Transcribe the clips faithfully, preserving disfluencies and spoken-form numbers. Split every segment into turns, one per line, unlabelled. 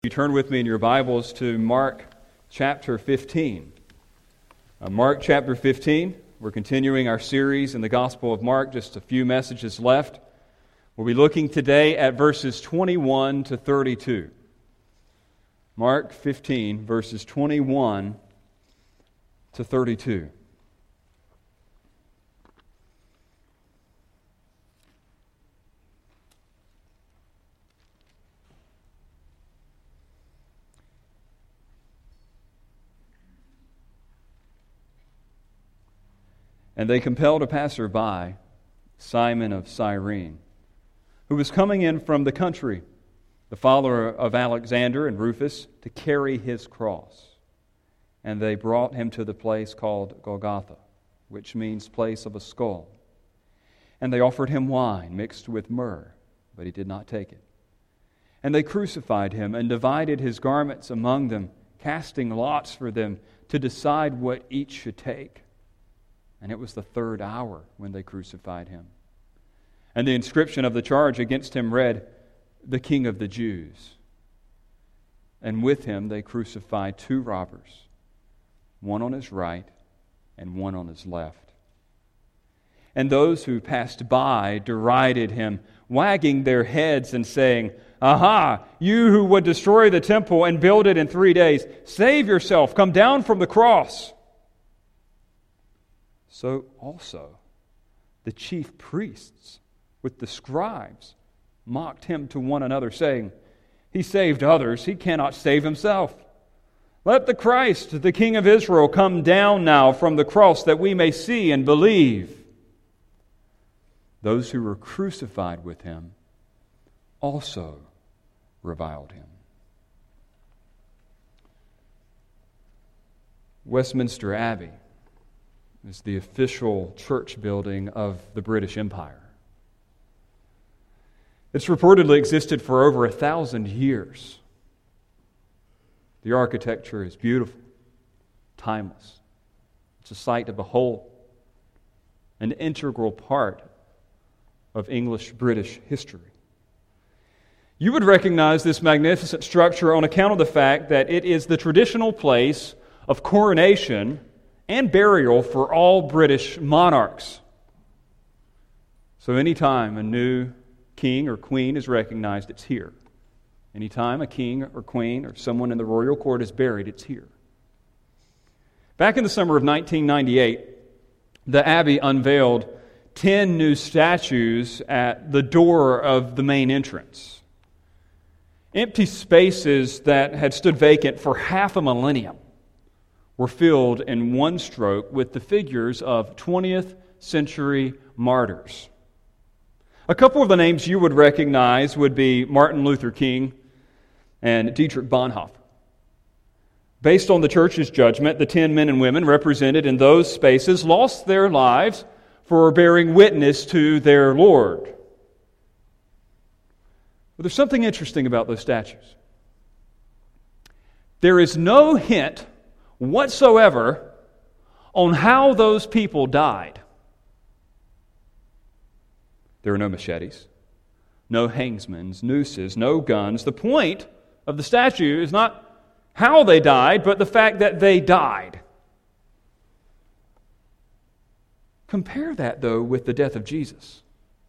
you turn with me in your Bibles to Mark chapter fifteen. Uh, Mark chapter fifteen, we're continuing our series in the Gospel of Mark, just a few messages left. We'll be looking today at verses twenty-one to thirty-two. Mark fifteen, verses twenty-one to thirty-two. And they compelled a passer-by, Simon of Cyrene, who was coming in from the country, the father of Alexander and Rufus, to carry his cross. And they brought him to the place called Golgotha, which means place of a skull. And they offered him wine mixed with myrrh, but he did not take it. And they crucified him and divided his garments among them, casting lots for them to decide what each should take. And it was the third hour when they crucified him. And the inscription of the charge against him read, "The King of the Jews." And with him they crucified two robbers, one on his right and one on his left. And those who passed by derided him, wagging their heads and saying, "Aha, you who would destroy the temple and build it in three days, save yourself, come down from the cross." So also the chief priests with the scribes mocked him to one another, saying, "He saved others, he cannot save himself. Let the Christ, the King of Israel, come down now from the cross that we may see and believe." Those who were crucified with him also reviled him. Westminster Abbey is the official church building of the British Empire. It's reportedly existed for over a thousand years. The architecture is beautiful, timeless. It's a sight to behold, an integral part of English-British history. You would recognize this magnificent structure on account of the fact that it is the traditional place of coronation and burial for all British monarchs. So anytime a new king or queen is recognized, it's here. Anytime a king or queen or someone in the royal court is buried, it's here. Back in the summer of nineteen ninety-eight, the Abbey unveiled ten new statues at the door of the main entrance. Empty spaces that had stood vacant for half a millennium were filled in one stroke with the figures of twentieth century martyrs. A couple of the names you would recognize would be Martin Luther King and Dietrich Bonhoeffer. Based on the church's judgment, the ten men and women represented in those spaces lost their lives for bearing witness to their Lord. But there's something interesting about those statues. There is no hint whatsoever on how those people died. There are no machetes, no hangsmen's nooses, no guns. The point of the statue is not how they died, but the fact that they died. Compare that, though, with the death of Jesus.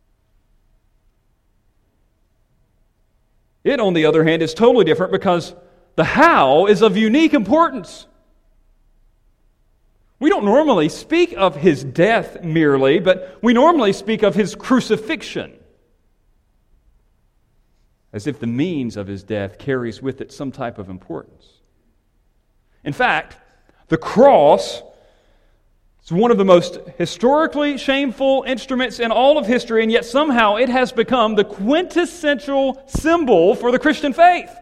It, on the other hand, is totally different because the how is of unique importance. We don't normally speak of his death merely, but we normally speak of his crucifixion, as if the means of his death carries with it some type of importance. In fact, the cross is one of the most historically shameful instruments in all of history, and yet somehow it has become the quintessential symbol for the Christian faith.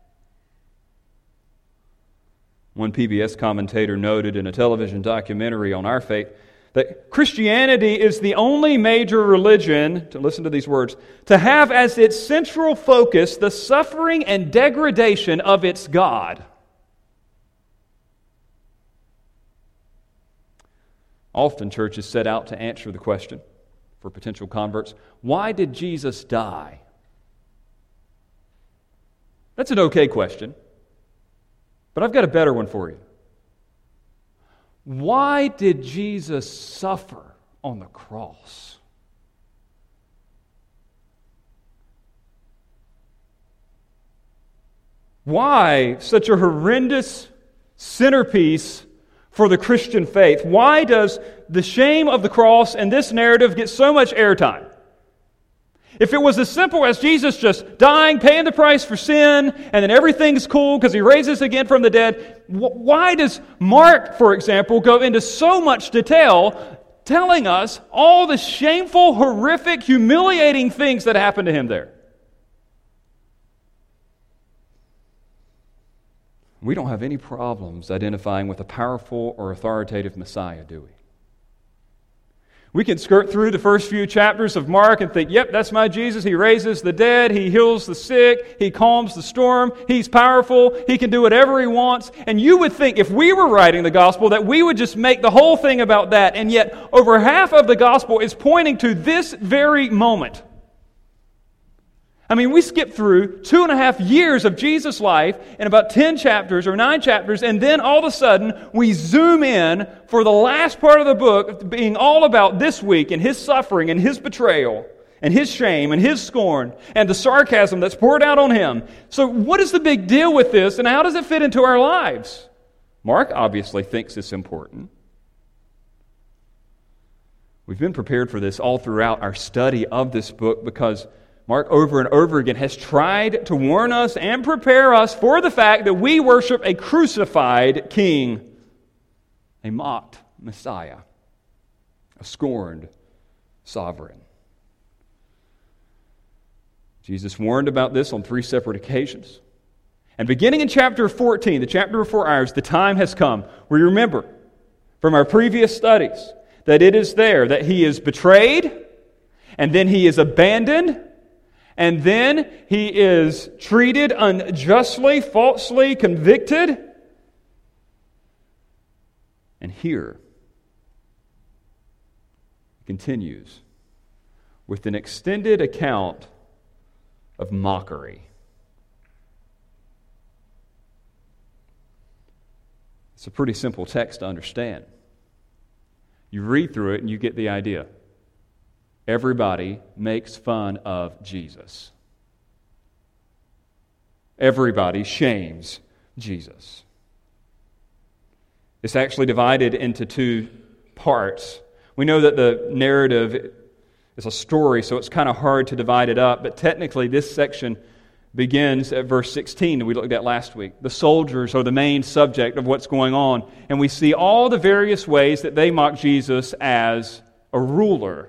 One P B S commentator noted in a television documentary on our faith that Christianity is the only major religion, to listen to these words, to have as its central focus the suffering and degradation of its God. Often churches set out to answer the question for potential converts, why did Jesus die? That's an okay question. But I've got a better one for you. Why did Jesus suffer on the cross? Why such a horrendous centerpiece for the Christian faith? Why does the shame of the cross and this narrative get so much airtime? If it was as simple as Jesus just dying, paying the price for sin, and then everything's cool because He raises again from the dead, why does Mark, for example, go into so much detail telling us all the shameful, horrific, humiliating things that happened to Him there? We don't have any problems identifying with a powerful or authoritative Messiah, do we? We can skirt through the first few chapters of Mark and think, yep, that's my Jesus. He raises the dead. He heals the sick. He calms the storm. He's powerful. He can do whatever He wants. And you would think if we were writing the gospel that we would just make the whole thing about that. And yet over half of the gospel is pointing to this very moment. I mean, we skip through two and a half years of Jesus' life in about ten chapters or nine chapters, and then all of a sudden we zoom in for the last part of the book being all about this week and His suffering and His betrayal and His shame and His scorn and the sarcasm that's poured out on Him. So what is the big deal with this, and how does it fit into our lives? Mark obviously thinks it's important. We've been prepared for this all throughout our study of this book because Mark over and over again has tried to warn us and prepare us for the fact that we worship a crucified king, a mocked Messiah, a scorned sovereign. Jesus warned about this on three separate occasions. And beginning in chapter fourteen, the chapter before ours, the time has come. We remember from our previous studies that it is there that He is betrayed, and then He is abandoned, and then He is treated unjustly, falsely convicted. And here it continues with an extended account of mockery. It's a pretty simple text to understand. You read through it and you get the idea. Everybody makes fun of Jesus. Everybody shames Jesus. It's actually divided into two parts. We know that the narrative is a story, so it's kind of hard to divide it up, but technically this section begins at verse sixteen that we looked at last week. The soldiers are the main subject of what's going on, and we see all the various ways that they mock Jesus as a ruler.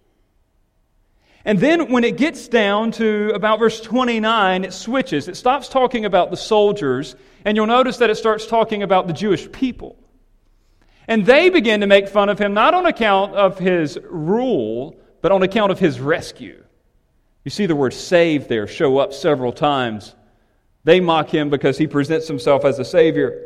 And then when it gets down to about verse twenty-nine, it switches. It stops talking about the soldiers, and you'll notice that it starts talking about the Jewish people. And they begin to make fun of Him, not on account of His rule, but on account of His rescue. You see the word save there show up several times. They mock Him because He presents Himself as a Savior.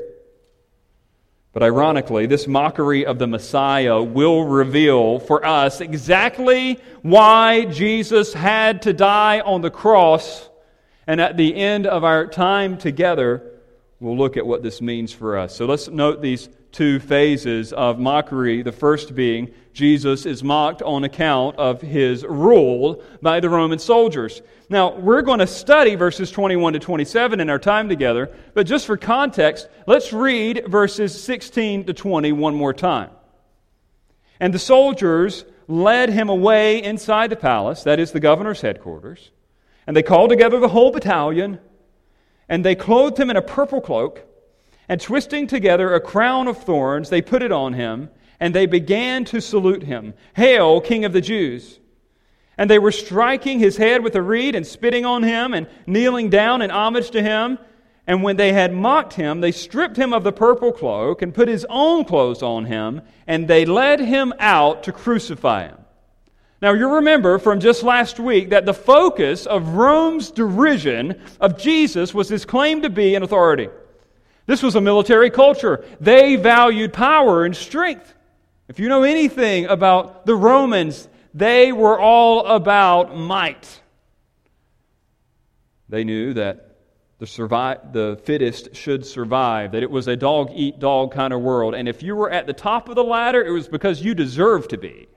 But ironically, this mockery of the Messiah will reveal for us exactly why Jesus had to die on the cross. And at the end of our time together, we'll look at what this means for us. So let's note these two phases of mockery. The first being, Jesus is mocked on account of His rule by the Roman soldiers. Now, we're going to study verses twenty-one to twenty-seven in our time together, but just for context, let's read verses sixteen to twenty one more time. And the soldiers led Him away inside the palace, that is the governor's headquarters, and they called together the whole battalion, and they clothed Him in a purple cloak, and twisting together a crown of thorns, they put it on Him, and they began to salute Him. "Hail, King of the Jews!" And they were striking His head with a reed and spitting on Him and kneeling down in homage to Him. And when they had mocked Him, they stripped Him of the purple cloak and put His own clothes on Him, and they led Him out to crucify Him. Now you remember from just last week that the focus of Rome's derision of Jesus was His claim to be an authority. This was a military culture. They valued power and strength. If you know anything about the Romans, they were all about might. They knew that the survive, the fittest should survive, that it was a dog-eat-dog kind of world. And if you were at the top of the ladder, it was because you deserved to be.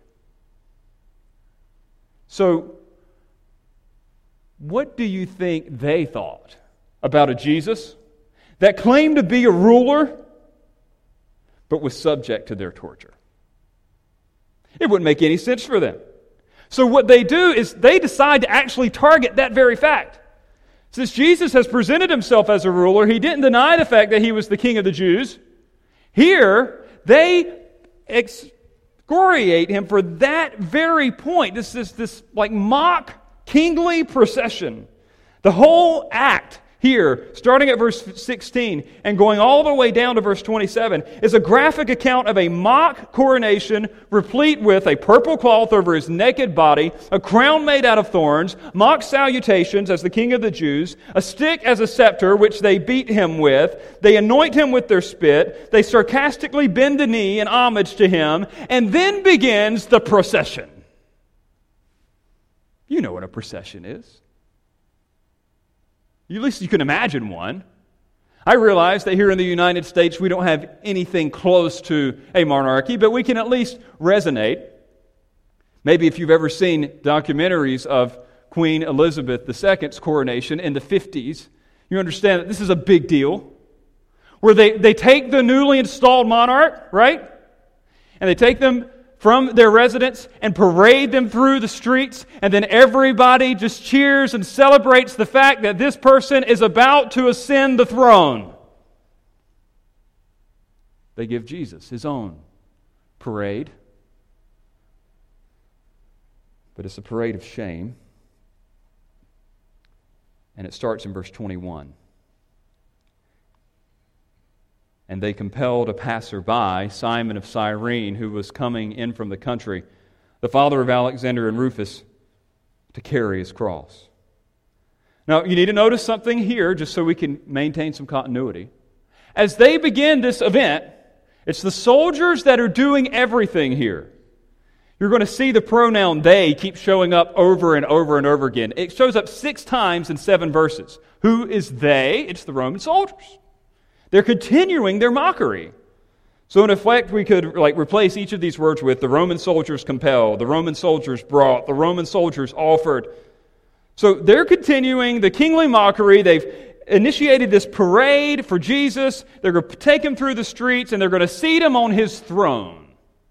So, what do you think they thought about a Jesus that claimed to be a ruler, but was subject to their torture? It wouldn't make any sense for them. So what they do is they decide to actually target that very fact. Since Jesus has presented himself as a ruler, he didn't deny the fact that he was the king of the Jews. Here, they excoriate him for that very point. This is this like mock kingly procession. The whole act here, starting at verse sixteen and going all the way down to verse twenty-seven, is a graphic account of a mock coronation replete with a purple cloth over his naked body, a crown made out of thorns, mock salutations as the king of the Jews, a stick as a scepter which they beat him with, they anoint him with their spit, they sarcastically bend the knee in homage to him, and then begins the procession. You know what a procession is. At least you can imagine one. I realize that here in the United States we don't have anything close to a monarchy, but we can at least resonate. Maybe if you've ever seen documentaries of Queen Elizabeth the Second's coronation in the fifties, you understand that this is a big deal. Where they, they take the newly installed monarch, right? And they take them from their residence and parade them through the streets, and then everybody just cheers and celebrates the fact that this person is about to ascend the throne. They give Jesus his own parade, but it's a parade of shame, and it starts in verse twenty-one. And they compelled a passerby, Simon of Cyrene, who was coming in from the country, the father of Alexander and Rufus, to carry his cross. Now, you need to notice something here, just so we can maintain some continuity. As they begin this event, it's the soldiers that are doing everything here. You're going to see the pronoun they keep showing up over and over and over again. It shows up six times in seven verses. Who is they? It's the Roman soldiers. They're continuing their mockery. So in effect, we could like replace each of these words with the Roman soldiers compelled, the Roman soldiers brought, the Roman soldiers offered. So they're continuing the kingly mockery. They've initiated this parade for Jesus. They're going to take him through the streets, and they're going to seat him on his throne.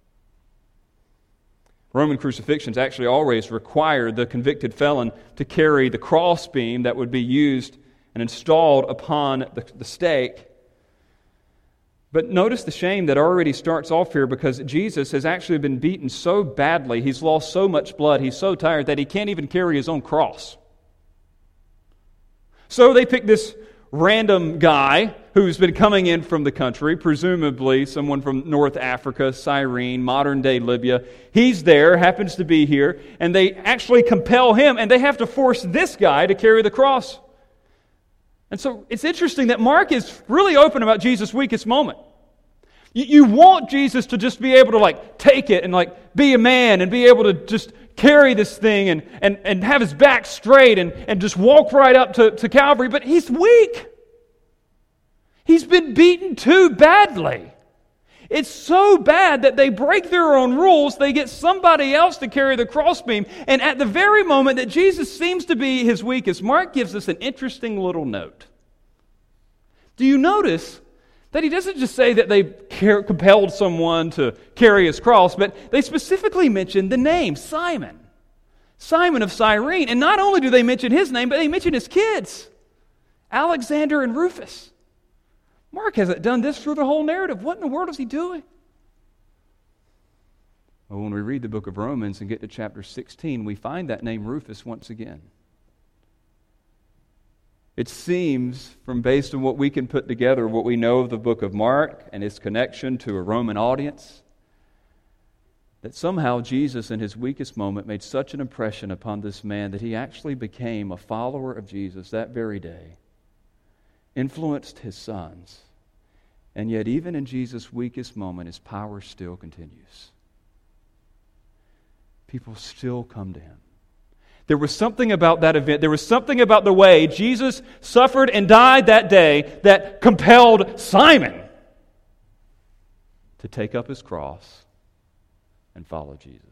Roman crucifixions actually always required the convicted felon to carry the crossbeam that would be used and installed upon the, the stake. But notice the shame that already starts off here, because Jesus has actually been beaten so badly, he's lost so much blood, he's so tired that he can't even carry his own cross. So they pick this random guy who's been coming in from the country, presumably someone from North Africa, Cyrene, modern-day Libya. He's there, happens to be here, and they actually compel him, and they have to force this guy to carry the cross. And so it's interesting that Mark is really open about Jesus' weakest moment. You, you want Jesus to just be able to like take it and like be a man and be able to just carry this thing and, and, and have his back straight and, and just walk right up to, to Calvary, but he's weak. He's been beaten too badly. It's so bad that they break their own rules. They get somebody else to carry the crossbeam. And at the very moment that Jesus seems to be his weakest, Mark gives us an interesting little note. Do you notice that he doesn't just say that they compelled someone to carry his cross, but they specifically mention the name, Simon. Simon of Cyrene. And not only do they mention his name, but they mention his kids, Alexander and Rufus. Mark hasn't done this through the whole narrative. What in the world is he doing? Well, when we read the book of Romans and get to chapter sixteen, we find that name Rufus once again. It seems, from based on what we can put together, what we know of the book of Mark and its connection to a Roman audience, that somehow Jesus in his weakest moment made such an impression upon this man that he actually became a follower of Jesus that very day. Influenced his sons, and yet even in Jesus' weakest moment, his power still continues. People still come to him. There was something about that event, there was something about the way Jesus suffered and died that day that compelled Simon to take up his cross and follow Jesus.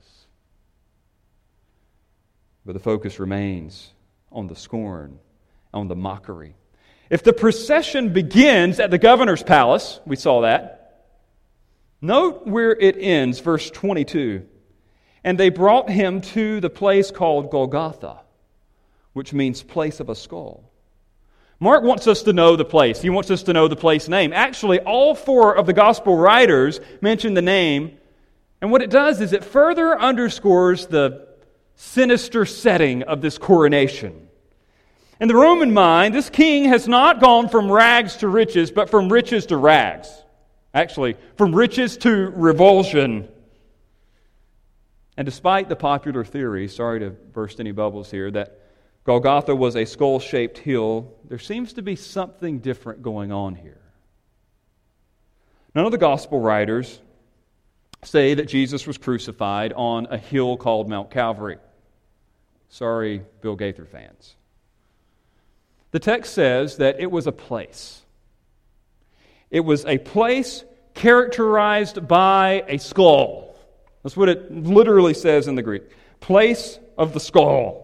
But the focus remains on the scorn, on the mockery. If the procession begins at the governor's palace, we saw that, note where it ends, verse twenty-two. And they brought him to the place called Golgotha, which means place of a skull. Mark wants us to know the place. He wants us to know the place name. Actually, all four of the gospel writers mention the name. And what it does is it further underscores the sinister setting of this coronation. In the Roman mind, this king has not gone from rags to riches, but from riches to rags. Actually, from riches to revulsion. And despite the popular theory, sorry to burst any bubbles here, that Golgotha was a skull-shaped hill, there seems to be something different going on here. None of the gospel writers say that Jesus was crucified on a hill called Mount Calvary. Sorry, Bill Gaither fans. The text says that it was a place. It was a place characterized by a skull. That's what it literally says in the Greek. Place of the skull.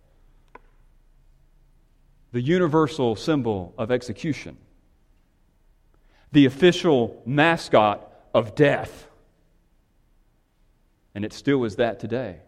The universal symbol of execution. The official mascot of death. And it still is that today.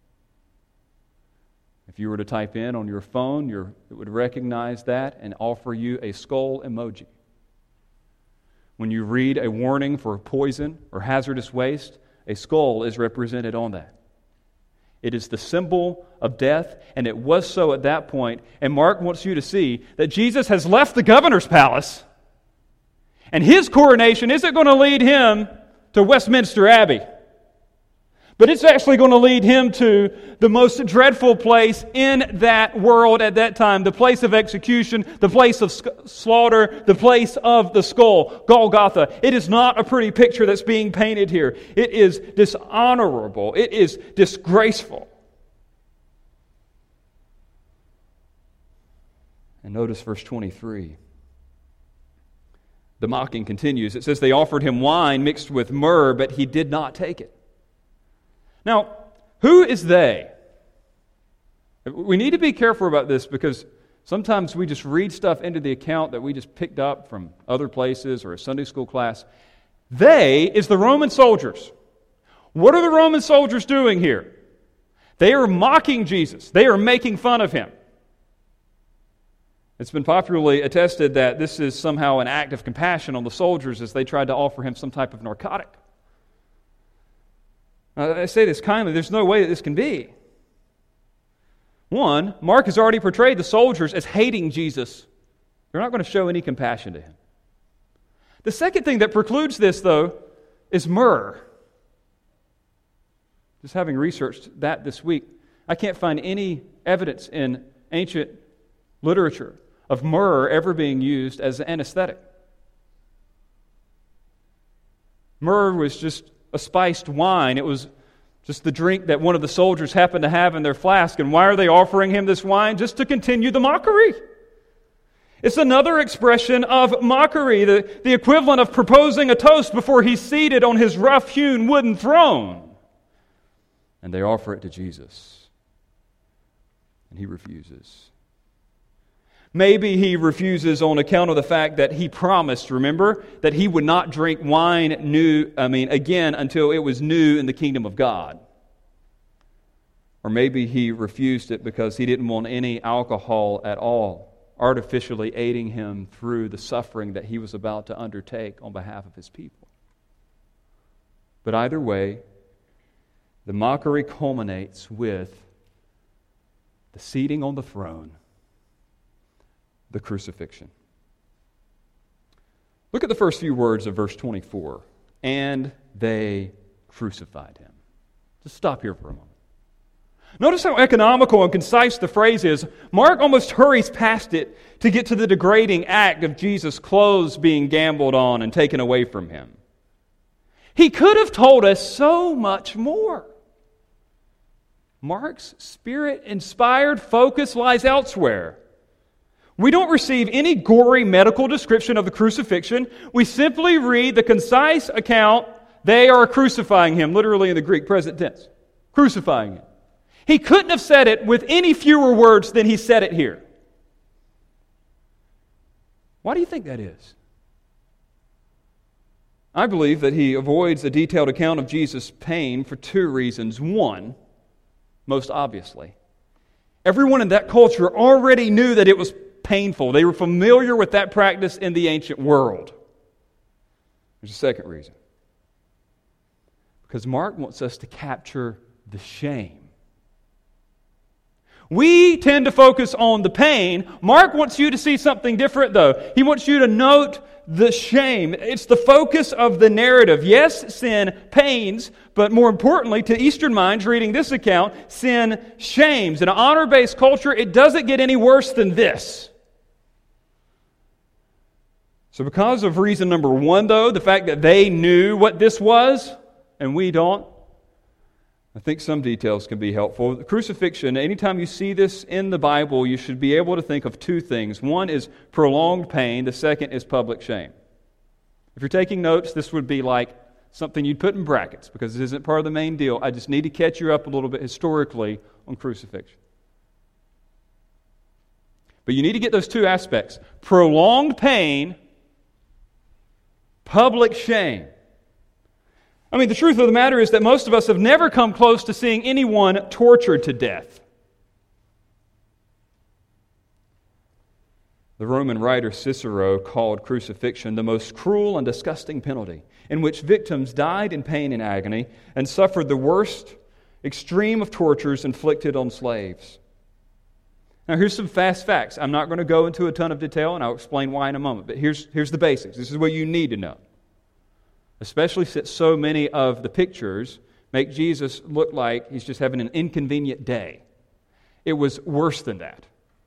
If you were to type in on your phone, your, it would recognize that and offer you a skull emoji. When you read a warning for poison or hazardous waste, a skull is represented on that. It is the symbol of death, and it was so at that point. And Mark wants you to see that Jesus has left the governor's palace, and his coronation isn't going to lead him to Westminster Abbey. But it's actually going to lead him to the most dreadful place in that world at that time, the place of execution, the place of slaughter, the place of the skull, Golgotha. It is not a pretty picture that's being painted here. It is dishonorable. It is disgraceful. And notice verse twenty-three. The mocking continues. It says, they offered him wine mixed with myrrh, but he did not take it. Now, who is they? We need to be careful about this because sometimes we just read stuff into the account that we just picked up from other places or a Sunday school class. They is the Roman soldiers. What are the Roman soldiers doing here? They are mocking Jesus. They are making fun of him. It's been popularly attested that this is somehow an act of compassion on the soldiers as they tried to offer him some type of narcotic. I say this kindly, there's no way that this can be. One, Mark has already portrayed the soldiers as hating Jesus. They're not going to show any compassion to him. The second thing that precludes this, though, is myrrh. Just having researched that this week, I can't find any evidence in ancient literature of myrrh ever being used as an anesthetic. Myrrh was just a spiced wine. It was just the drink that one of the soldiers happened to have in their flask. And why are they offering him this wine? Just to continue the mockery. It's another expression of mockery, the, the equivalent of proposing a toast before he's seated on his rough-hewn wooden throne. And they offer it to Jesus. And he refuses. Maybe he refuses on account of the fact that he promised, remember, that he would not drink wine new, I mean, again until it was new in the kingdom of God. Or maybe he refused it because he didn't want any alcohol at all, artificially aiding him through the suffering that he was about to undertake on behalf of his people. But either way, the mockery culminates with the seating on the throne, the crucifixion. Look at the first few words of verse twenty-four. And they crucified him. Just stop here for a moment. Notice how economical and concise the phrase is. Mark almost hurries past it to get to the degrading act of Jesus' clothes being gambled on and taken away from him. He could have told us so much more. Mark's Spirit-inspired focus lies elsewhere. We don't receive any gory medical description of the crucifixion. We simply read the concise account, they are crucifying him, literally in the Greek present tense. Crucifying him. He couldn't have said it with any fewer words than he said it here. Why do you think that is? I believe that he avoids a detailed account of Jesus' pain for two reasons. One, most obviously, everyone in that culture already knew that it was painful. They were familiar with that practice in the ancient world. There's a second reason. Because Mark wants us to capture the shame. We tend to focus on the pain. Mark wants you to see something different, though. He wants you to note the shame. It's the focus of the narrative. Yes, sin pains, but more importantly, to Eastern minds reading this account, sin shames. In an honor-based culture, it doesn't get any worse than this. So because of reason number one, though, the fact that they knew what this was, and we don't, I think some details can be helpful. The crucifixion, anytime you see this in the Bible, you should be able to think of two things. One is prolonged pain. The second is public shame. If you're taking notes, this would be like something you'd put in brackets because this isn't part of the main deal. I just need to catch you up a little bit historically on crucifixion. But you need to get those two aspects. Prolonged pain, public shame. I mean, the truth of the matter is that most of us have never come close to seeing anyone tortured to death. The Roman writer Cicero called crucifixion the most cruel and disgusting penalty, in which victims died in pain and agony and suffered the worst extreme of tortures inflicted on slaves. Now, here's some fast facts. I'm not going to go into a ton of detail, and I'll explain why in a moment, but here's, here's the basics. This is what you need to know. Especially since so many of the pictures make Jesus look like he's just having an inconvenient day. It was worse than that.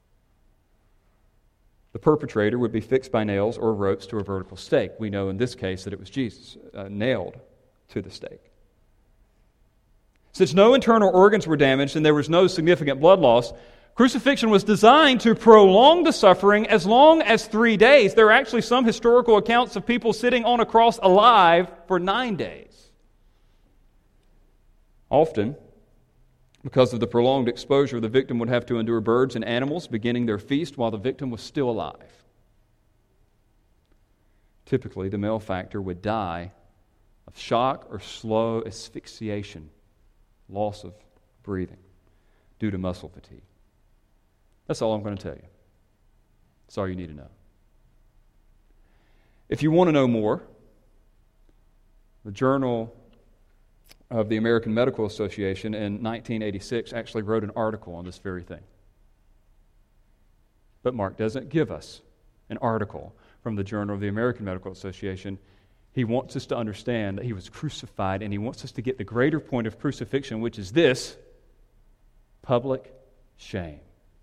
The perpetrator would be fixed by nails or ropes to a vertical stake. We know in this case that it was Jesus, uh, nailed to the stake. Since no internal organs were damaged and there was no significant blood loss, crucifixion was designed to prolong the suffering as long as three days. There are actually some historical accounts of people sitting on a cross alive for nine days. Often, because of the prolonged exposure, the victim would have to endure birds and animals beginning their feast while the victim was still alive. Typically, the malefactor would die of shock or slow asphyxiation, loss of breathing, due to muscle fatigue. That's all I'm going to tell you. That's all you need to know. If you want to know more, the Journal of the American Medical Association in nineteen eighty-six actually wrote an article on this very thing. But Mark doesn't give us an article from the Journal of the American Medical Association. He wants us to understand that he was crucified, and he wants us to get the greater point of crucifixion, which is this: public shame.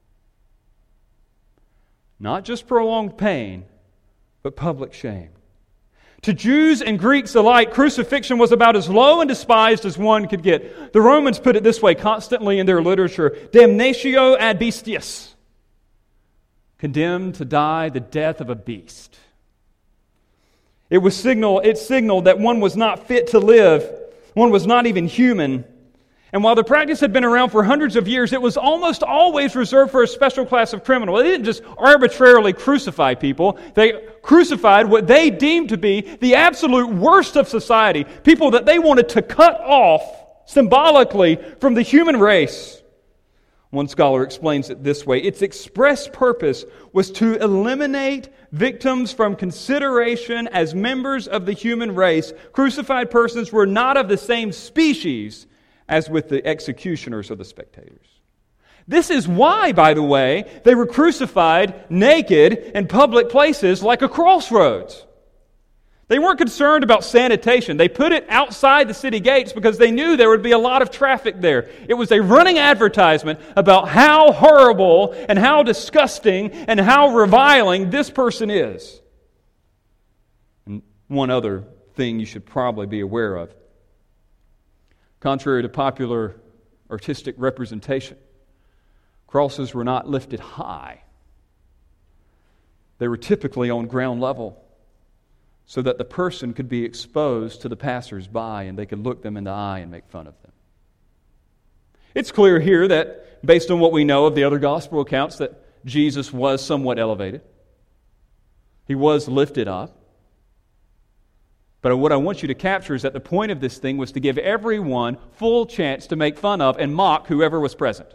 Not just prolonged pain, but public shame. To Jews and Greeks alike, crucifixion was about as low and despised as one could get. The Romans put it this way constantly in their literature: damnatio ad bestias. Condemned to die the death of a beast. It was signal, it signaled that one was not fit to live. One was not even human. And while the practice had been around for hundreds of years, it was almost always reserved for a special class of criminal. They didn't just arbitrarily crucify people. They crucified what they deemed to be the absolute worst of society, people that they wanted to cut off symbolically from the human race. One scholar explains it this way: its express purpose was to eliminate victims from consideration as members of the human race. Crucified persons were not of the same species as with the executioners or the spectators. This is why, by the way, they were crucified naked in public places like a crossroads. They weren't concerned about sanitation. They put it outside the city gates because they knew there would be a lot of traffic there. It was a running advertisement about how horrible and how disgusting and how reviling this person is. And one other thing you should probably be aware of. Contrary to popular artistic representation. Crosses were not lifted high. They were typically on ground level so that the person could be exposed to the passers-by and they could look them in the eye and make fun of them. It's clear here that, based on what we know of the other gospel accounts, that Jesus was somewhat elevated. He was lifted up. But what I want you to capture is that the point of this thing was to give everyone full chance to make fun of and mock whoever was present.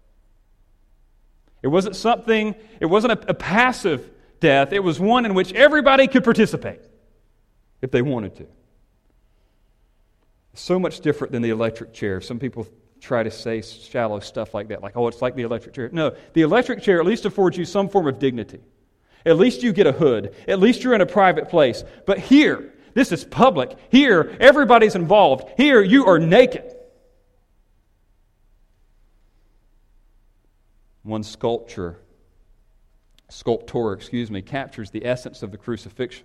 It wasn't something, it wasn't a, a passive death. It was one in which everybody could participate if they wanted to. So much different than the electric chair. Some people try to say shallow stuff like that, like, oh, it's like the electric chair. No, the electric chair at least affords you some form of dignity. At least you get a hood. At least you're in a private place. But here, this is public. Here, everybody's involved. Here, you are naked. One sculpture, sculptor, excuse me, captures the essence of the crucifixion.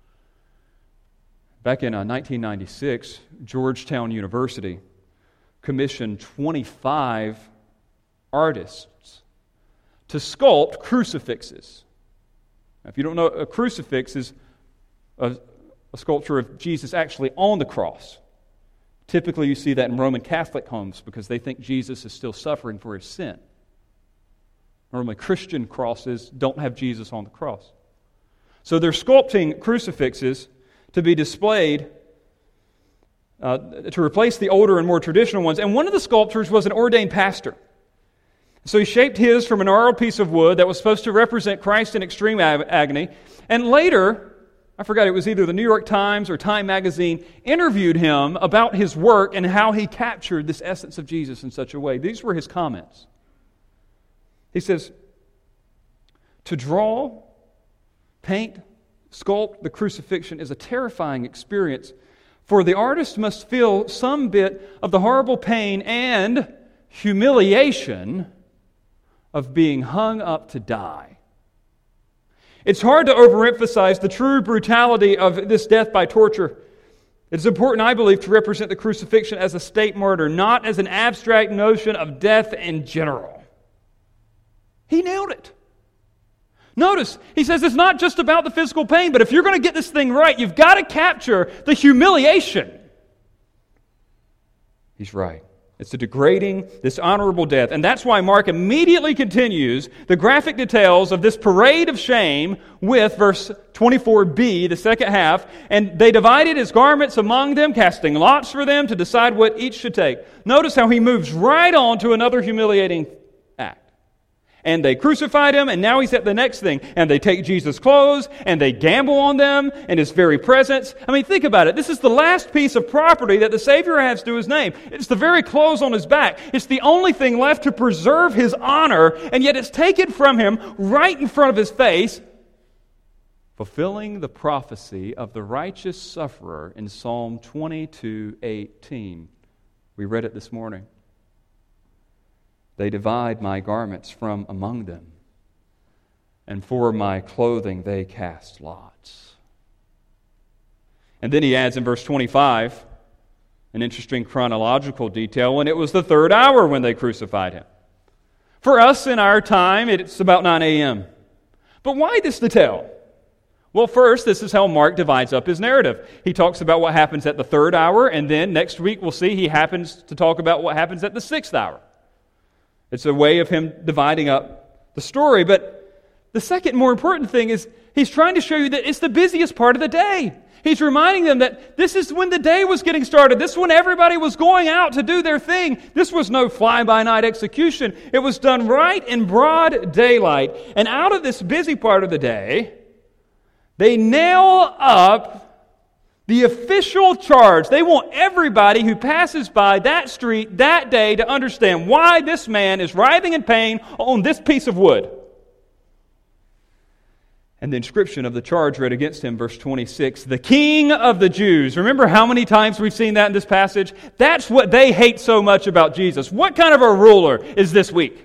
Back in uh, nineteen ninety-six, Georgetown University commissioned twenty-five artists to sculpt crucifixes. Now, if you don't know, a crucifix is a, a sculpture of Jesus actually on the cross. Typically, you see that in Roman Catholic homes because they think Jesus is still suffering for his sin. Normally, Christian crosses don't have Jesus on the cross. So they're sculpting crucifixes to be displayed uh, to replace the older and more traditional ones. And one of the sculptors was an ordained pastor. So he shaped his from an gnarled piece of wood that was supposed to represent Christ in extreme ag- agony. And later, I forgot, it was either the New York Times or Time Magazine, interviewed him about his work and how he captured this essence of Jesus in such a way. These were his comments. He says, to draw, paint, sculpt the crucifixion is a terrifying experience, for the artist must feel some bit of the horrible pain and humiliation of being hung up to die. It's hard to overemphasize the true brutality of this death by torture. It's important, I believe, to represent the crucifixion as a state murder, not as an abstract notion of death in general. He nailed it. Notice, he says it's not just about the physical pain, but if you're going to get this thing right, you've got to capture the humiliation. He's right. It's a degrading, dishonorable death. And that's why Mark immediately continues the graphic details of this parade of shame with verse twenty-four b, the second half. And they divided his garments among them, casting lots for them to decide what each should take. Notice how he moves right on to another humiliating act. And they crucified him, and now he's at the next thing. And they take Jesus' clothes, and they gamble on them in his very presence. I mean, think about it. This is the last piece of property that the Savior has to his name. It's the very clothes on his back. It's the only thing left to preserve his honor, and yet it's taken from him right in front of his face, fulfilling the prophecy of the righteous sufferer in Psalm twenty-two eighteen. We read it this morning. They divide my garments from among them, and for my clothing they cast lots. And then he adds in verse twenty-five, an interesting chronological detail, and it was the third hour when they crucified him. For us in our time, it's about nine a.m. But why this detail? Well, first, this is how Mark divides up his narrative. He talks about what happens at the third hour, and then next week we'll see he happens to talk about what happens at the sixth hour. It's a way of him dividing up the story. But the second more important thing is he's trying to show you that it's the busiest part of the day. He's reminding them that this is when the day was getting started. This is when everybody was going out to do their thing. This was no fly-by-night execution. It was done right in broad daylight. And out of this busy part of the day, they nail up the official charge. They want everybody who passes by that street that day to understand why this man is writhing in pain on this piece of wood. And the inscription of the charge read against him, verse twenty-six, the King of the Jews. Remember how many times we've seen that in this passage? That's what they hate so much about Jesus. What kind of a ruler is this week?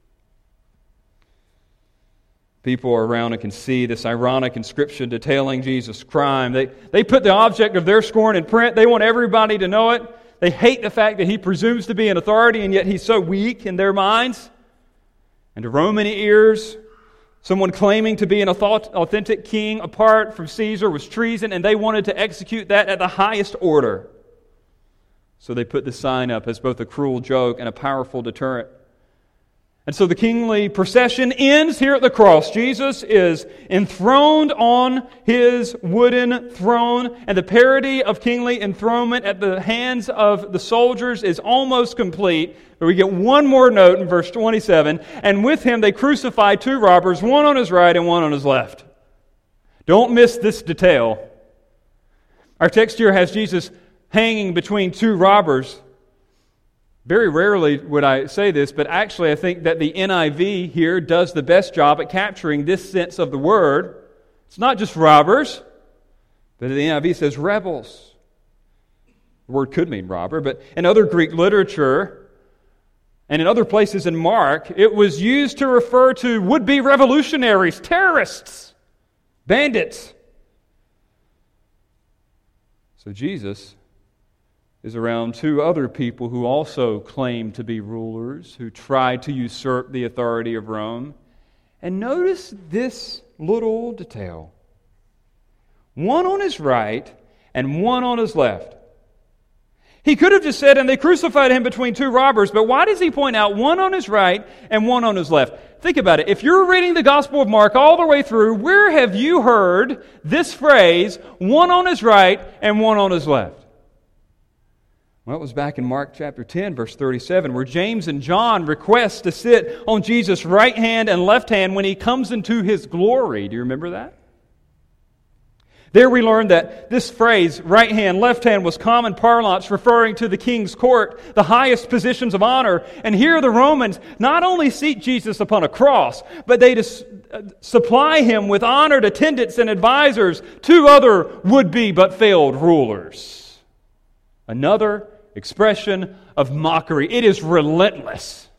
People are around and can see this ironic inscription detailing Jesus' crime. They, they put the object of their scorn in print. They want everybody to know it. They hate the fact that he presumes to be an authority, and yet he's so weak in their minds. And to Roman ears, someone claiming to be an authentic king apart from Caesar was treason, and they wanted to execute that at the highest order. So they put the sign up as both a cruel joke and a powerful deterrent. And so the kingly procession ends here at the cross. Jesus is enthroned on his wooden throne, and the parody of kingly enthronement at the hands of the soldiers is almost complete. But we get one more note in verse twenty-seven. And with him they crucified two robbers, one on his right and one on his left. Don't miss this detail. Our text here has Jesus hanging between two robbers. Very rarely would I say this, but actually I think that the N I V here does the best job at capturing this sense of the word. It's not just robbers, but the N I V says rebels. The word could mean robber, but in other Greek literature and in other places in Mark, it was used to refer to would-be revolutionaries, terrorists, bandits. So Jesus is around two other people who also claim to be rulers, who tried to usurp the authority of Rome. And notice this little detail. One on his right and one on his left. He could have just said, and they crucified him between two robbers, but why does he point out one on his right and one on his left? Think about it. If you're reading the Gospel of Mark all the way through, where have you heard this phrase, one on his right and one on his left? Well, it was back in Mark chapter ten, verse thirty-seven, where James and John request to sit on Jesus' right hand and left hand when he comes into his glory. Do you remember that? There we learned that this phrase, right hand, left hand, was common parlance referring to the king's court, the highest positions of honor. And here the Romans not only seat Jesus upon a cross, but they dis- supply him with honored attendants and advisors, two other would-be but failed rulers. Another expression of mockery. It is relentless.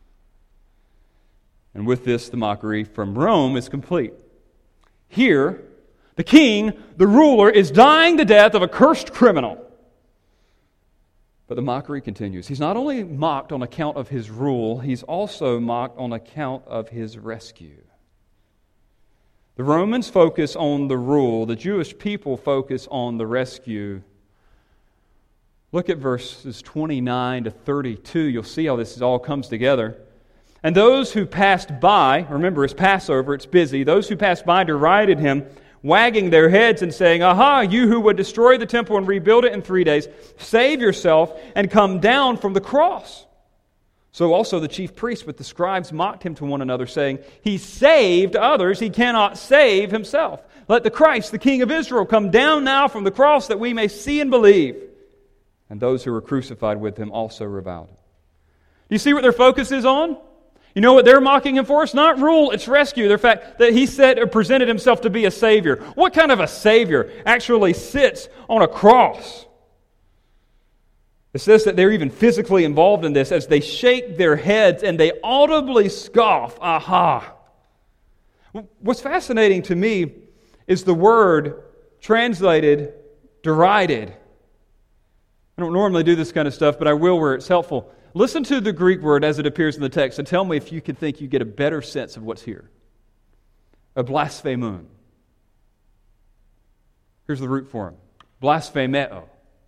And with this, the mockery from Rome is complete. Here, the king, the ruler, is dying the death of a cursed criminal. But the mockery continues. He's not only mocked on account of his rule, he's also mocked on account of his rescue. The Romans focus on the rule. The Jewish people focus on the rescue. Look at verses twenty-nine to thirty-two. You'll see how this all comes together. And those who passed by, remember it's Passover, it's busy, those who passed by derided him, wagging their heads and saying, "Aha, you who would destroy the temple and rebuild it in three days, save yourself and come down from the cross." So also the chief priests with the scribes mocked him to one another, saying, "He saved others, he cannot save himself. Let the Christ, the King of Israel, come down now from the cross that we may see and believe." And those who were crucified with him also reviled him. Do you see what their focus is on? You know what they're mocking him for? It's not rule, it's rescue. The fact that he said or presented himself to be a Savior. What kind of a Savior actually sits on a cross? It says that they're even physically involved in this as they shake their heads and they audibly scoff. Aha! What's fascinating to me is the word translated derided. I don't normally do this kind of stuff, but I will where it's helpful. Listen to the Greek word as it appears in the text and tell me if you can think you get a better sense of what's here. A blasphemon. Here's the root form. Blasphemeo.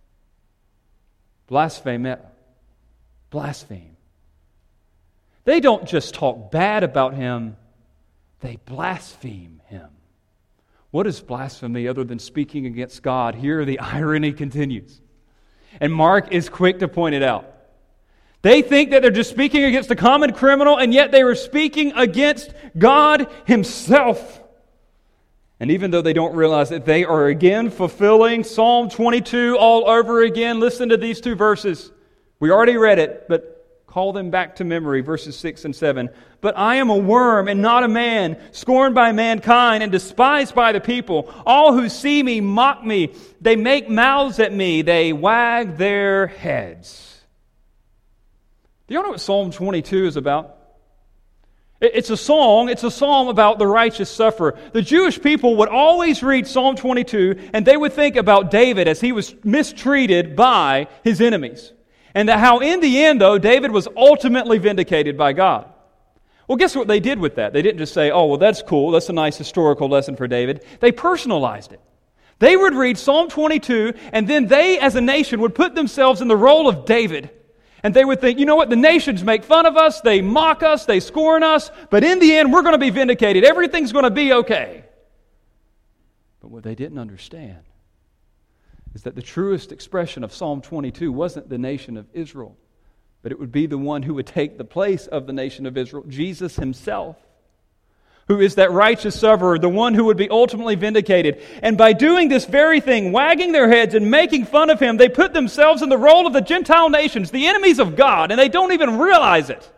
Blasphemeo. Blaspheme. They don't just talk bad about him, they blaspheme him. What is blasphemy other than speaking against God? Here the irony continues. And Mark is quick to point it out. They think that they're just speaking against a common criminal, and yet they were speaking against God Himself. And even though they don't realize that they are again fulfilling Psalm twenty-two all over again, listen to these two verses. We already read it, but call them back to memory, verses six and seven. "But I am a worm and not a man, scorned by mankind and despised by the people. All who see me mock me. They make mouths at me. They wag their heads." Do you know what Psalm twenty-two is about? It's a song, it's a psalm about the righteous sufferer. The Jewish people would always read Psalm twenty-two, and they would think about David as he was mistreated by his enemies. And that how in the end, though, David was ultimately vindicated by God. Well, guess what they did with that? They didn't just say, oh, well, that's cool, that's a nice historical lesson for David. They personalized it. They would read Psalm twenty-two, and then they, as a nation, would put themselves in the role of David. And they would think, you know what, the nations make fun of us, they mock us, they scorn us, but in the end, we're going to be vindicated. Everything's going to be okay. But what they didn't understand is that the truest expression of Psalm twenty-two wasn't the nation of Israel, but it would be the one who would take the place of the nation of Israel, Jesus himself, who is that righteous sufferer, the one who would be ultimately vindicated. And by doing this very thing, wagging their heads and making fun of him, they put themselves in the role of the Gentile nations, the enemies of God, and they don't even realize it.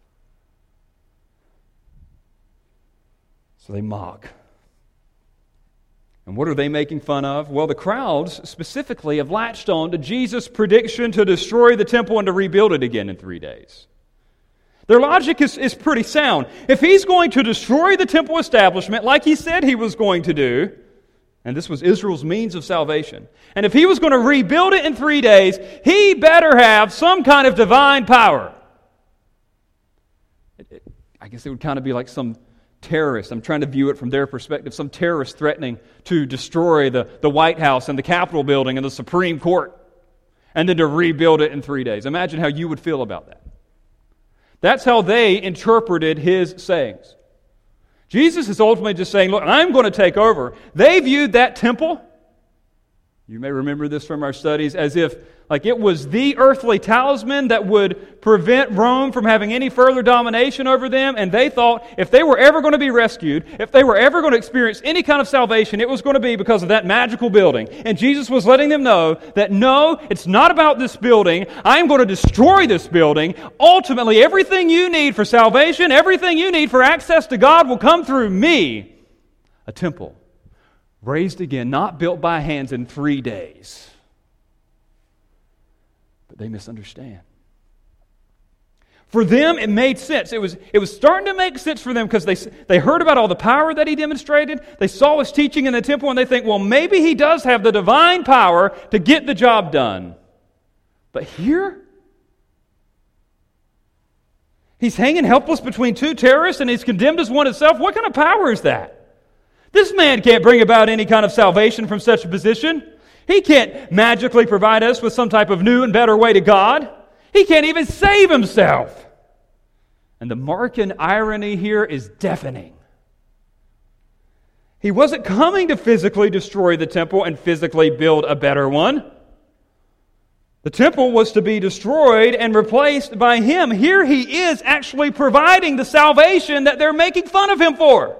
So they mock. And what are they making fun of? Well, the crowds specifically have latched on to Jesus' prediction to destroy the temple and to rebuild it again in three days. Their logic is, is pretty sound. If he's going to destroy the temple establishment like he said he was going to do, and this was Israel's means of salvation, and if he was going to rebuild it in three days, he better have some kind of divine power. It, it, I guess it would kind of be like some terrorist. I'm trying to view it from their perspective. Some terrorist threatening to destroy the, the White House and the Capitol building and the Supreme Court, and then to rebuild it in three days. Imagine how you would feel about that. That's how they interpreted his sayings. Jesus is ultimately just saying, look, I'm going to take over. They viewed that temple, you may remember this from our studies, as if like it was the earthly talisman that would prevent Rome from having any further domination over them. And they thought if they were ever going to be rescued, if they were ever going to experience any kind of salvation, it was going to be because of that magical building. And Jesus was letting them know that no, it's not about this building. I'm going to destroy this building. Ultimately, everything you need for salvation, everything you need for access to God will come through me. A temple raised again, not built by hands in three days. But they misunderstand. For them, it made sense. It was, it was starting to make sense for them because they, they heard about all the power that he demonstrated. They saw his teaching in the temple and they think, well, maybe he does have the divine power to get the job done. But here, he's hanging helpless between two terrorists and he's condemned as one himself. What kind of power is that? This man can't bring about any kind of salvation from such a position. He can't magically provide us with some type of new and better way to God. He can't even save himself. And the Markan irony here is deafening. He wasn't coming to physically destroy the temple and physically build a better one. The temple was to be destroyed and replaced by him. Here he is actually providing the salvation that they're making fun of him for.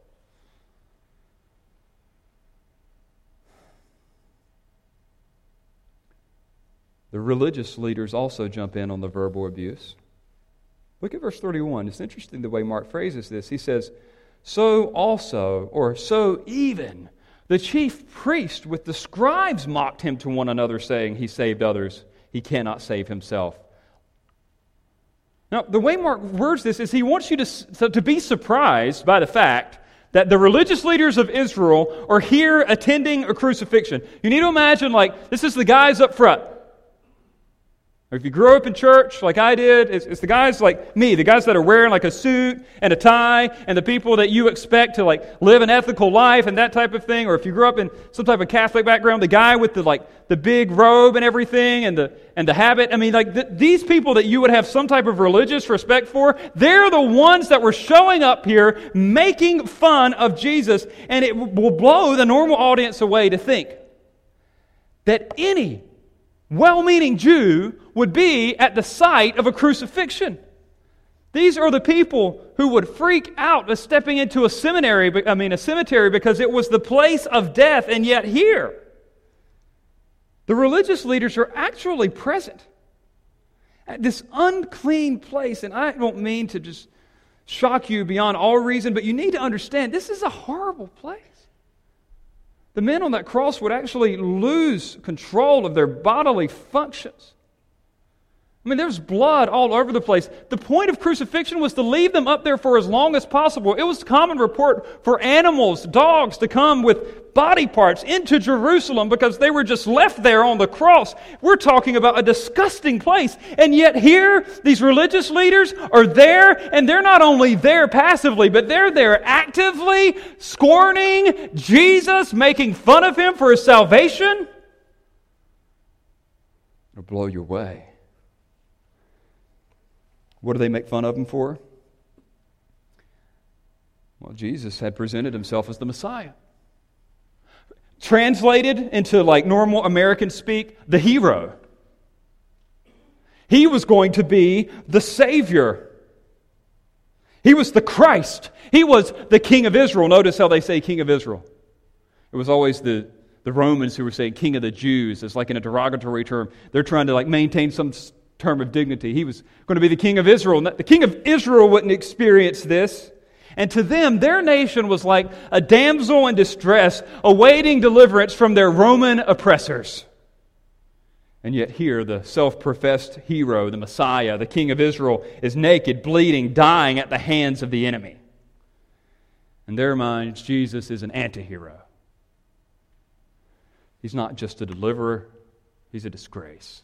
The religious leaders also jump in on the verbal abuse. Look at verse thirty-one. It's interesting the way Mark phrases this. He says, so also, or so even, the chief priest with the scribes mocked him to one another, saying, he saved others, he cannot save himself. Now, the way Mark words this is he wants you to, to be surprised by the fact that the religious leaders of Israel are here attending a crucifixion. You need to imagine, like, this is the guys up front. Or if you grew up in church like I did, it's, it's the guys like me, the guys that are wearing like a suit and a tie, and the people that you expect to like live an ethical life and that type of thing. Or if you grew up in some type of Catholic background, the guy with the like the big robe and everything and the and the habit. I mean, like th- these people that you would have some type of religious respect for, they're the ones that were showing up here making fun of Jesus, and it will blow the normal audience away to think that any well-meaning Jew would be at the site of a crucifixion. These are the people who would freak out as stepping into a seminary, I mean a cemetery, because it was the place of death, and yet here, the religious leaders are actually present at this unclean place. And I don't mean to just shock you beyond all reason, but you need to understand this is a horrible place. The men on that cross would actually lose control of their bodily functions. I mean, there's blood all over the place. The point of crucifixion was to leave them up there for as long as possible. It was common report for animals, dogs, to come with body parts into Jerusalem because they were just left there on the cross. We're talking about a disgusting place. And yet here, these religious leaders are there, and they're not only there passively, but they're there actively scorning Jesus, making fun of Him for His salvation. It'll blow you away. What do they make fun of Him for? Well, Jesus had presented Himself as the Messiah. Translated into like normal American speak, the hero. He was going to be the Savior. He was the Christ. He was the King of Israel. Notice how they say King of Israel. It was always the, the Romans who were saying King of the Jews. It's like in a derogatory term. They're trying to like maintain some term of dignity. He was going to be the King of Israel. The King of Israel wouldn't experience this. And to them, their nation was like a damsel in distress, awaiting deliverance from their Roman oppressors. And yet here, the self-professed hero, the Messiah, the King of Israel, is naked, bleeding, dying at the hands of the enemy. In their minds, Jesus is an anti-hero. He's not just a deliverer, He's a disgrace.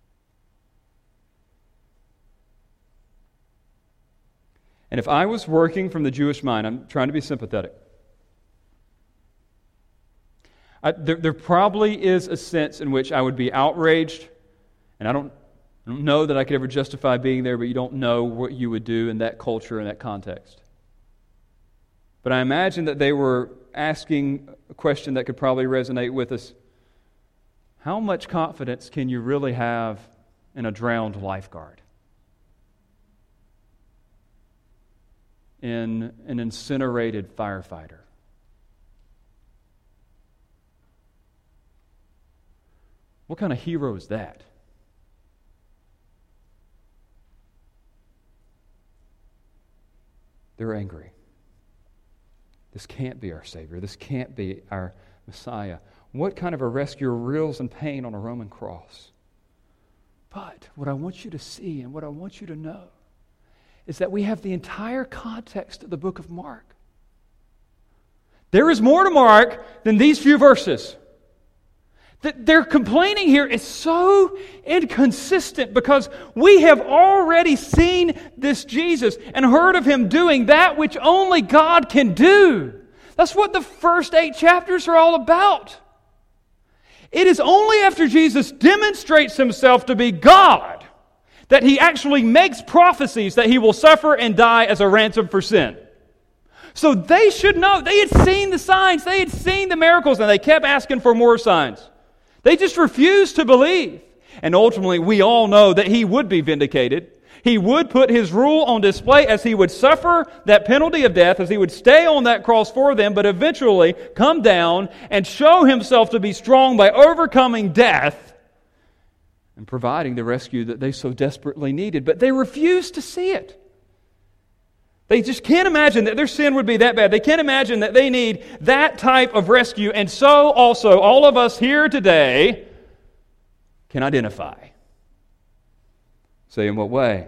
And if I was working from the Jewish mind, I'm trying to be sympathetic. I, there, there probably is a sense in which I would be outraged, and I don't, I don't know that I could ever justify being there, but you don't know what you would do in that culture, in that context. But I imagine that they were asking a question that could probably resonate with us. How much confidence can you really have in a drowned lifeguard? In an incinerated firefighter? What kind of hero is that? They're angry. This can't be our Savior. This can't be our Messiah. What kind of a rescuer reels in pain on a Roman cross? But what I want you to see and what I want you to know is that we have the entire context of the book of Mark. There is more to Mark than these few verses. That they're complaining here is so inconsistent because we have already seen this Jesus and heard of Him doing that which only God can do. That's what the first eight chapters are all about. It is only after Jesus demonstrates Himself to be God that He actually makes prophecies that He will suffer and die as a ransom for sin. So they should know. They had seen the signs. They had seen the miracles, and they kept asking for more signs. They just refused to believe. And ultimately, we all know that He would be vindicated. He would put His rule on display as He would suffer that penalty of death, as He would stay on that cross for them, but eventually come down and show Himself to be strong by overcoming death and providing the rescue that they so desperately needed. But they refused to see it. They just can't imagine that their sin would be that bad. They can't imagine that they need that type of rescue. And so also, all of us here today can identify. Say, in what way?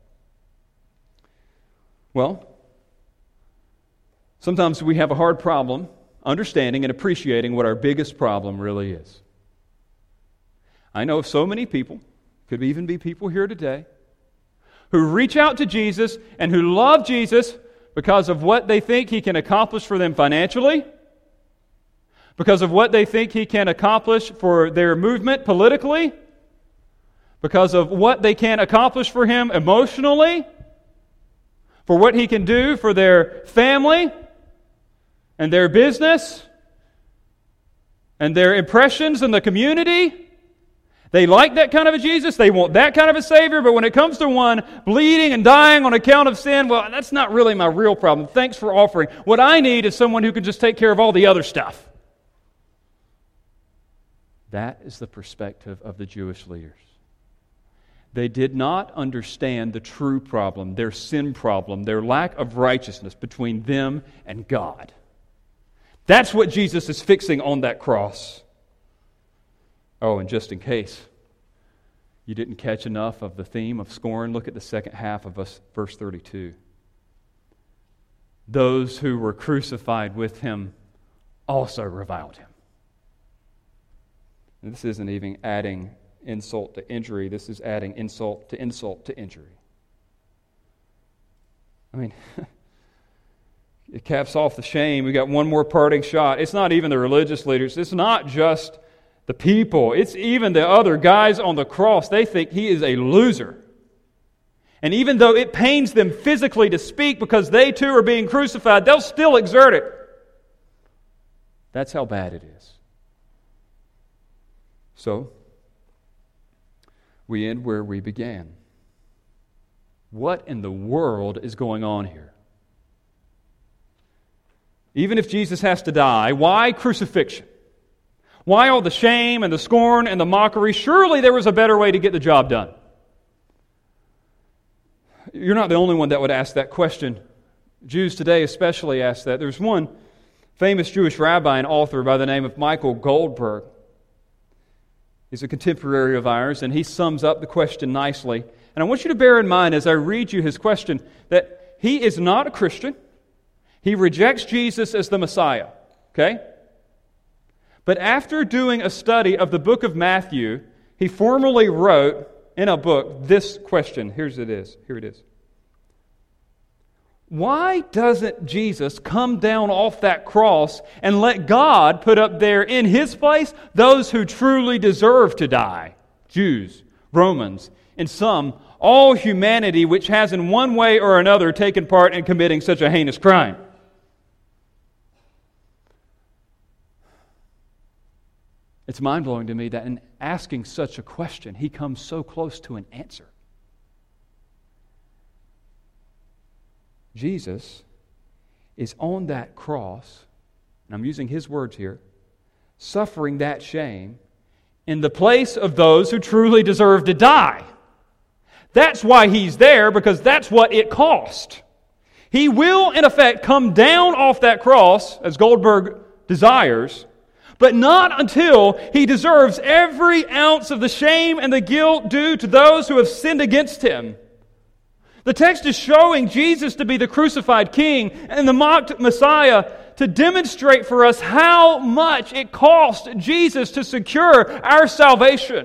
Well, sometimes we have a hard problem understanding and appreciating what our biggest problem really is. I know of so many people, could even be people here today, who reach out to Jesus and who love Jesus because of what they think He can accomplish for them financially, because of what they think He can accomplish for their movement politically, because of what they can accomplish for Him emotionally, for what He can do for their family and their business and their impressions in the community. They like that kind of a Jesus. They want that kind of a Savior. But when it comes to one bleeding and dying on account of sin, well, that's not really my real problem. Thanks for offering. What I need is someone who can just take care of all the other stuff. That is the perspective of the Jewish leaders. They did not understand the true problem, their sin problem, their lack of righteousness between them and God. That's what Jesus is fixing on that cross. Oh, and just in case you didn't catch enough of the theme of scorn, look at the second half of us, verse thirty-two. Those who were crucified with him also reviled him. And this isn't even adding insult to injury. This is adding insult to insult to injury. I mean, it caps off the shame. We got one more parting shot. It's not even the religious leaders. It's not just the people. It's even the other guys on the cross. They think he is a loser. And even though it pains them physically to speak because they too are being crucified, they'll still exert it. That's how bad it is. So, we end where we began. What in the world is going on here? Even if Jesus has to die, why crucifixion? Why all the shame and the scorn and the mockery? Surely there was a better way to get the job done. You're not the only one that would ask that question. Jews today especially ask that. There's one famous Jewish rabbi and author by the name of Michael Goldberg. He's a contemporary of ours, and he sums up the question nicely. And I want you to bear in mind as I read you his question that he is not a Christian. He rejects Jesus as the Messiah. Okay? But after doing a study of the book of Matthew, he formally wrote in a book this question. Here's it is. Here it is. Why doesn't Jesus come down off that cross and let God put up there in His place those who truly deserve to die? Jews, Romans, and some, all humanity which has in one way or another taken part in committing such a heinous crime. It's mind-blowing to me that in asking such a question, he comes so close to an answer. Jesus is on that cross, and I'm using his words here, suffering that shame in the place of those who truly deserve to die. That's why he's there, because that's what it cost. He will, in effect, come down off that cross, as Goldberg desires, but not until he deserves every ounce of the shame and the guilt due to those who have sinned against him. The text is showing Jesus to be the crucified King and the mocked Messiah to demonstrate for us how much it cost Jesus to secure our salvation.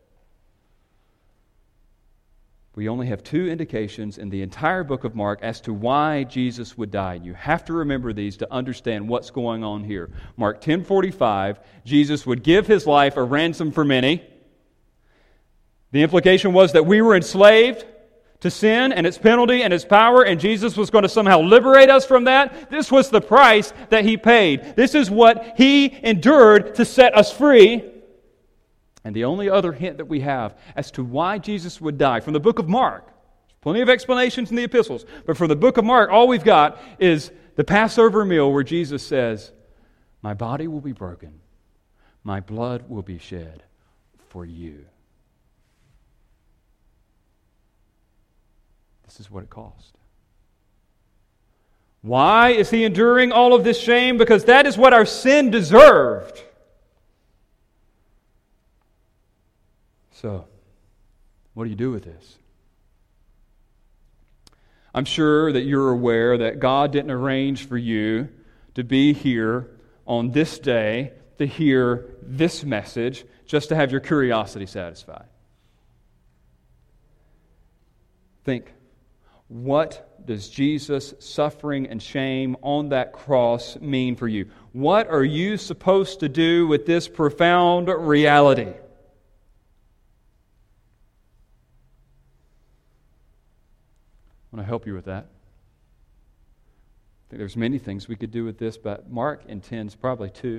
We only have two indications in the entire book of Mark as to why Jesus would die. You have to remember these to understand what's going on here. Mark ten forty-five, Jesus would give His life a ransom for many. The implication was that we were enslaved to sin and its penalty and its power, and Jesus was going to somehow liberate us from that. This was the price that He paid. This is what He endured to set us free. And the only other hint that we have as to why Jesus would die from the book of Mark, there's plenty of explanations in the epistles, but from the book of Mark, all we've got is the Passover meal where Jesus says, "My body will be broken, my blood will be shed for you." This is what it cost. Why is He enduring all of this shame? Because that is what our sin deserved. So, what do you do with this? I'm sure that you're aware that God didn't arrange for you to be here on this day to hear this message just to have your curiosity satisfied. Think, what does Jesus' suffering and shame on that cross mean for you? What are you supposed to do with this profound reality? I want to help you with that. I think there's many things we could do with this, but Mark intends probably two.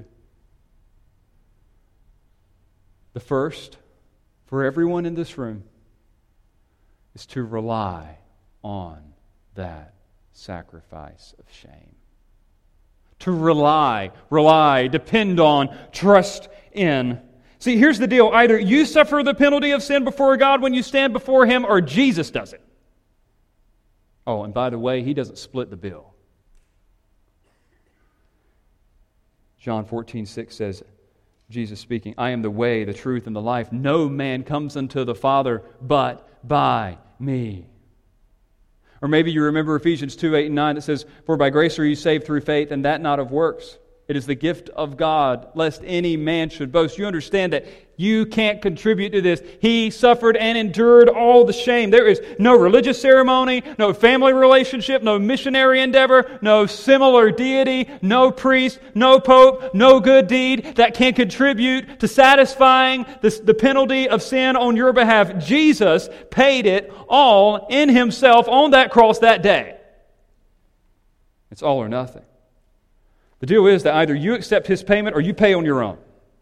The first, for everyone in this room, is to rely on that sacrifice of shame. To rely, rely, depend on, trust in. See, here's the deal. Either you suffer the penalty of sin before God when you stand before Him, or Jesus does it. Oh, and by the way, He doesn't split the bill. John fourteen six says, Jesus speaking, I am the way, the truth, and the life. No man comes unto the Father but by me. Or maybe you remember Ephesians two, eight, and nine that says, For by grace are you saved through faith, and that not of works. It is the gift of God, lest any man should boast. You understand that you can't contribute to this. He suffered and endured all the shame. There is no religious ceremony, no family relationship, no missionary endeavor, no similar deity, no priest, no pope, no good deed that can contribute to satisfying this, the penalty of sin on your behalf. Jesus paid it all in Himself on that cross that day. It's all or nothing. The deal is that either you accept His payment or you pay on your own.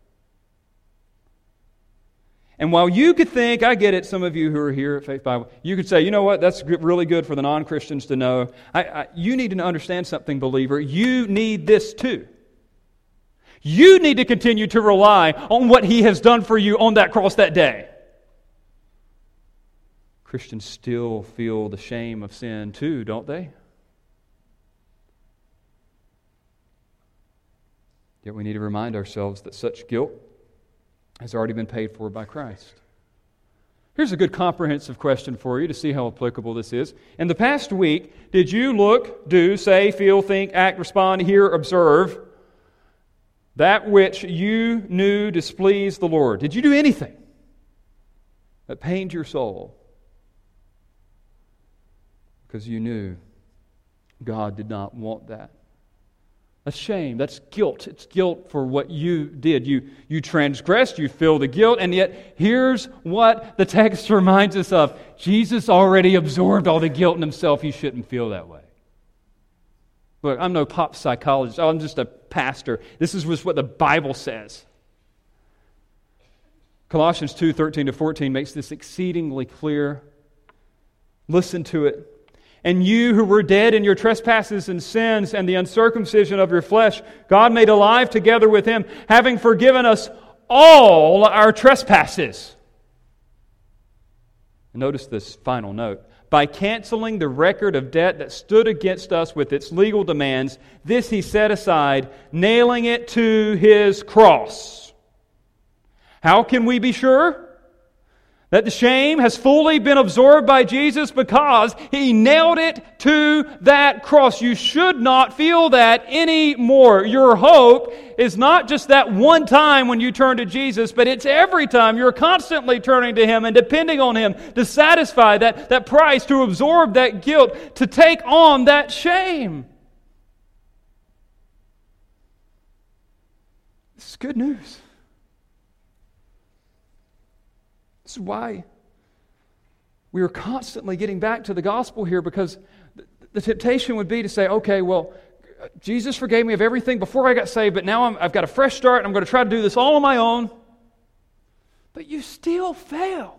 And while you could think, I get it, some of you who are here at Faith Bible, you could say, you know what, that's really good for the non-Christians to know. I, I, you need to understand something, believer. You need this too. You need to continue to rely on what He has done for you on that cross that day. Christians still feel the shame of sin too, don't they? Yet we need to remind ourselves that such guilt has already been paid for by Christ. Here's a good comprehensive question for you to see how applicable this is. In the past week, did you look, do, say, feel, think, act, respond, hear, observe that which you knew displeased the Lord? Did you do anything that pained your soul because you knew God did not want that? That's shame. That's guilt. It's guilt for what you did. You, you transgressed. You feel the guilt. And yet, here's what the text reminds us of. Jesus already absorbed all the guilt in Himself. You shouldn't feel that way. Look, I'm no pop psychologist. I'm just a pastor. This is just what the Bible says. Colossians two, thirteen to fourteen makes this exceedingly clear. Listen to it. And you who were dead in your trespasses and sins and the uncircumcision of your flesh, God made alive together with Him, having forgiven us all our trespasses. Notice this final note. By canceling the record of debt that stood against us with its legal demands, this He set aside, nailing it to His cross. How can we be sure that the shame has fully been absorbed by Jesus? Because He nailed it to that cross. You should not feel that anymore. Your hope is not just that one time when you turn to Jesus, but it's every time. You're constantly turning to Him and depending on Him to satisfy that, that price, to absorb that guilt, to take on that shame. This is good news. This is why we are constantly getting back to the gospel here, because the temptation would be to say, okay, well, Jesus forgave me of everything before I got saved, but now I'm, I've got a fresh start and I'm going to try to do this all on my own. But you still fail.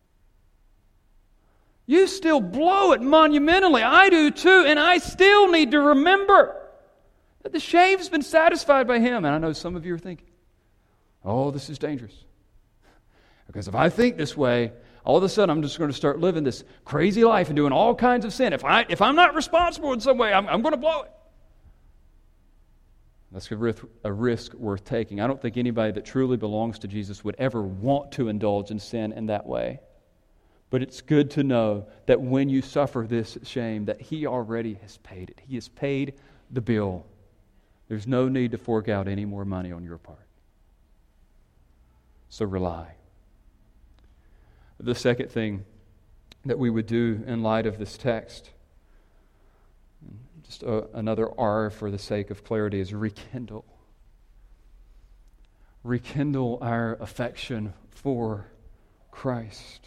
You still blow it monumentally. I do too, and I still need to remember that the shame's been satisfied by Him. And I know some of you are thinking, oh, this is dangerous. Because if I think this way, all of a sudden I'm just going to start living this crazy life and doing all kinds of sin. If, I, if I'm not responsible in some way, I'm, I'm going to blow it. That's a risk, a risk worth taking. I don't think anybody that truly belongs to Jesus would ever want to indulge in sin in that way. But it's good to know that when you suffer this shame, that He already has paid it. He has paid the bill. There's no need to fork out any more money on your part. So rely. The second thing that we would do in light of this text, just a, another R for the sake of clarity, is rekindle. Rekindle our affection for Christ.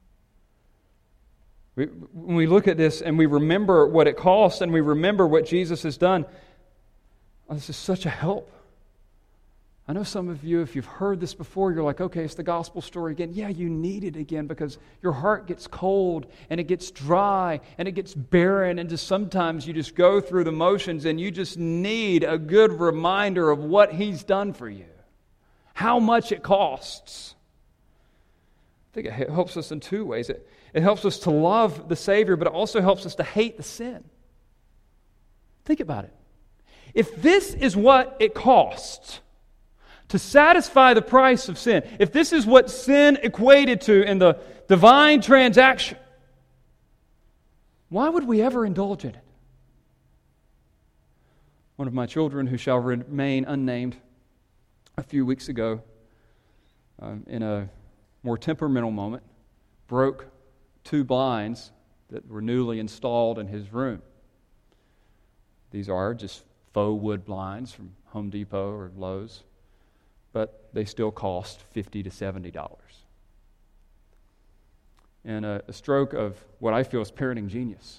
We, when we look at this and we remember what it costs and we remember what Jesus has done, oh, this is such a help. I know some of you, if you've heard this before, you're like, okay, it's the gospel story again. Yeah, you need it again because your heart gets cold and it gets dry and it gets barren, and just sometimes you just go through the motions and you just need a good reminder of what He's done for you, how much it costs. I think it helps us in two ways. It, it helps us to love the Savior, but it also helps us to hate the sin. Think about it. If this is what it costs to satisfy the price of sin, if this is what sin equated to in the divine transaction, why would we ever indulge in it? One of my children, who shall remain unnamed, a few weeks ago, um, in a more temperamental moment, broke two blinds that were newly installed in his room. These are just faux wood blinds from Home Depot or Lowe's, but they still cost fifty to seventy dollars. And a, a stroke of what I feel is parenting genius,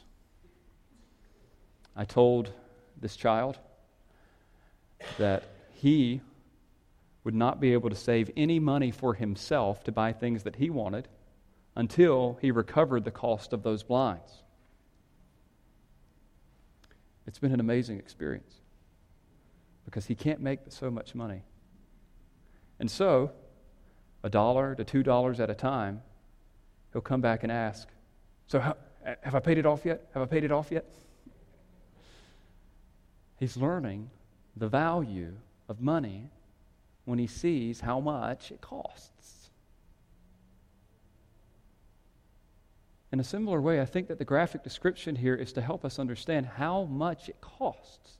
I told this child that he would not be able to save any money for himself to buy things that he wanted until he recovered the cost of those blinds. It's been an amazing experience because he can't make so much money. And so, a dollar to two dollars at a time, he'll come back and ask, so how, have I paid it off yet? Have I paid it off yet? He's learning the value of money when he sees how much it costs. In a similar way, I think that the graphic description here is to help us understand how much it costs.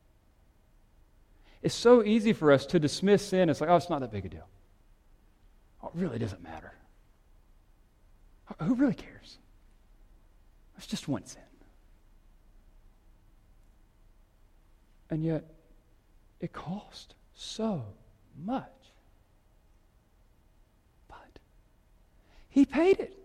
It's so easy for us to dismiss sin. It's like, oh, it's not that big a deal. Oh, it really doesn't matter. Who really cares? It's just one sin. And yet, it cost so much. But He paid it.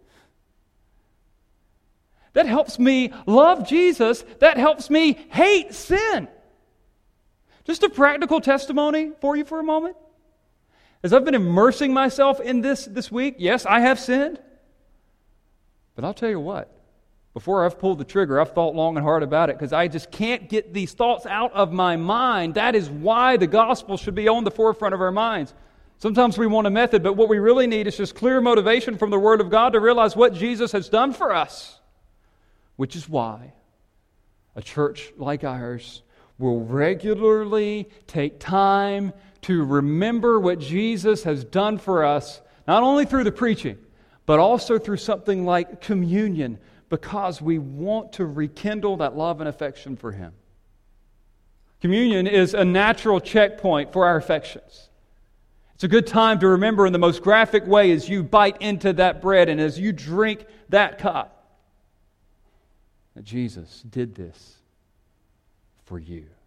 That helps me love Jesus. That helps me hate sin. Just a practical testimony for you for a moment. As I've been immersing myself in this this week, yes, I have sinned. But I'll tell you what, before I've pulled the trigger, I've thought long and hard about it because I just can't get these thoughts out of my mind. That is why the gospel should be on the forefront of our minds. Sometimes we want a method, but what we really need is just clear motivation from the Word of God to realize what Jesus has done for us. Which is why a church like ours will regularly take time to remember what Jesus has done for us, not only through the preaching, but also through something like communion, because we want to rekindle that love and affection for Him. Communion is a natural checkpoint for our affections. It's a good time to remember in the most graphic way as you bite into that bread and as you drink that cup that Jesus did this for you.